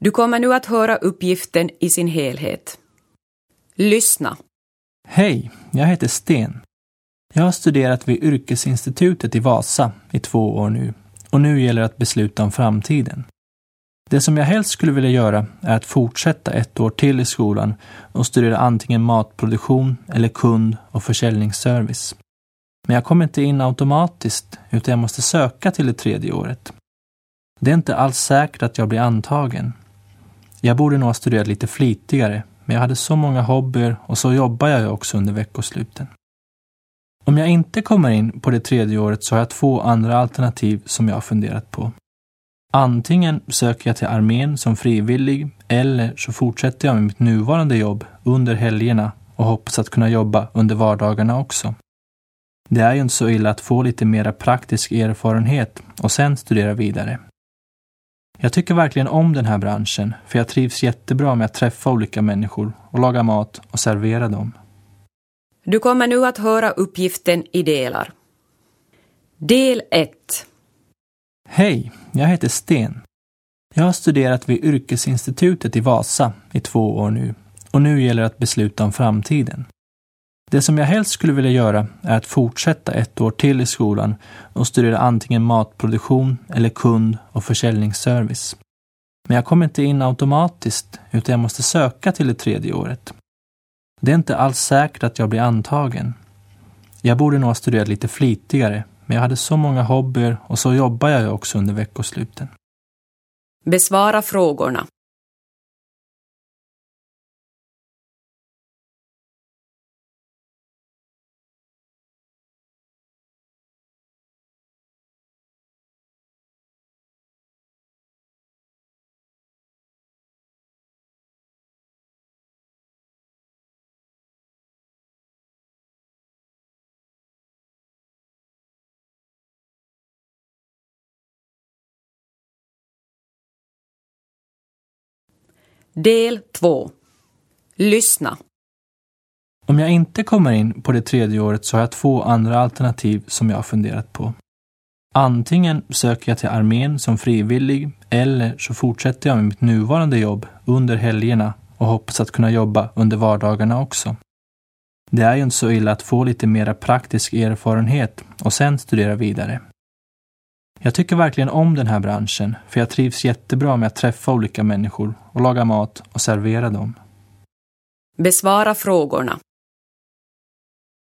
Du kommer nu att höra uppgiften i sin helhet. Lyssna. Hej, jag heter Sten. Jag har studerat vid Yrkesinstitutet i Vasa i 2 år nu och nu gäller det att besluta om framtiden. Det som jag helst skulle vilja göra är att fortsätta 1 år till i skolan och studera antingen matproduktion eller kund- och försäljningsservice. Men jag kommer inte in automatiskt utan jag måste söka till det 3:e året. Det är inte alls säkert att jag blir antagen. Jag borde nog ha studerat lite flitigare, men jag hade så många hobbyer och så jobbar jag också under veckosluten. Om jag inte kommer in på det 3:e året så har jag 2 andra alternativ som jag har funderat på. Antingen söker jag till armén som frivillig eller så fortsätter jag med mitt nuvarande jobb under helgerna och hoppas att kunna jobba under vardagarna också. Det är ju inte så illa att få lite mera praktisk erfarenhet och sen studera vidare. Jag tycker verkligen om den här branschen för jag trivs jättebra med att träffa olika människor och laga mat och servera dem. Du kommer nu att höra uppgiften i delar. Del 1. Hej, jag heter Sten. Jag har studerat vid Yrkesinstitutet i Vasa i 2 år nu och nu gäller det att besluta om framtiden. Det som jag helst skulle vilja göra är att fortsätta 1 år till i skolan och studera antingen matproduktion eller kund- och försäljningsservice. Men jag kommer inte in automatiskt utan jag måste söka till det 3:e året. Det är inte alls säkert att jag blir antagen. Jag borde nog ha studerat lite flitigare, men jag hade så många hobbyer och så jobbar jag också under veckosluten. Besvara frågorna. Del 2. Lyssna. Om jag inte kommer in på det 3:e året så har jag 2 andra alternativ som jag har funderat på. Antingen söker jag till armén som frivillig eller så fortsätter jag med mitt nuvarande jobb under helgerna och hoppas att kunna jobba under vardagarna också. Det är ju inte så illa att få lite mera praktisk erfarenhet och sen studera vidare. Jag tycker verkligen om den här branschen för jag trivs jättebra med att träffa olika människor och laga mat och servera dem. Besvara frågorna.